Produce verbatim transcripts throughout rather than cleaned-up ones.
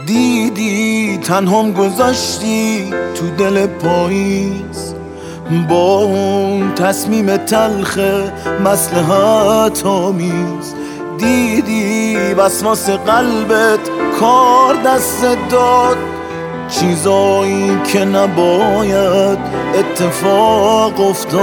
دیدی تنهام گذاشتی تو دل پاییز، با اون تصمیم تلخ مصلحت آمیز. دیدی وسواس قلبت کار دست داد، چیزایی که نباید اتفاق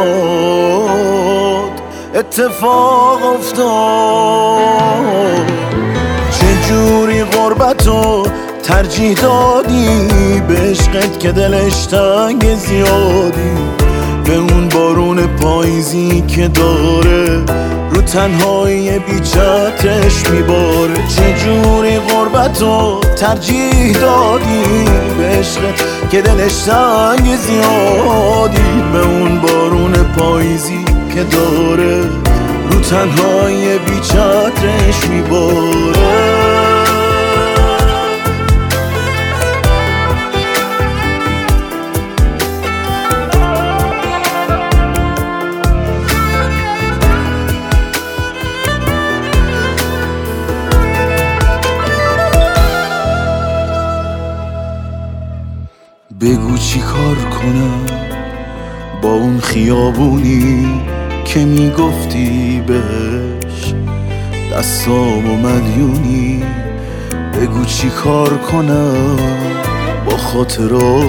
افتاد اتفاق افتاد. چجوری غربتو ترجیح دادی به عشقت که دلش تنگ زیادی، به اون بارون پاییزی که داره رو تنهایی بیچتش میباره. چجوری غربتو ترجیح دادی به عشقت که دلش تنگ زیادی، به اون بارون پاییزی که داره رو تنهایی بیچتش میباره. بگو چی کار کنم با اون خیابونی که میگفتی بهش دستام و مدیونی. بگو چی کار کنم با خاطرات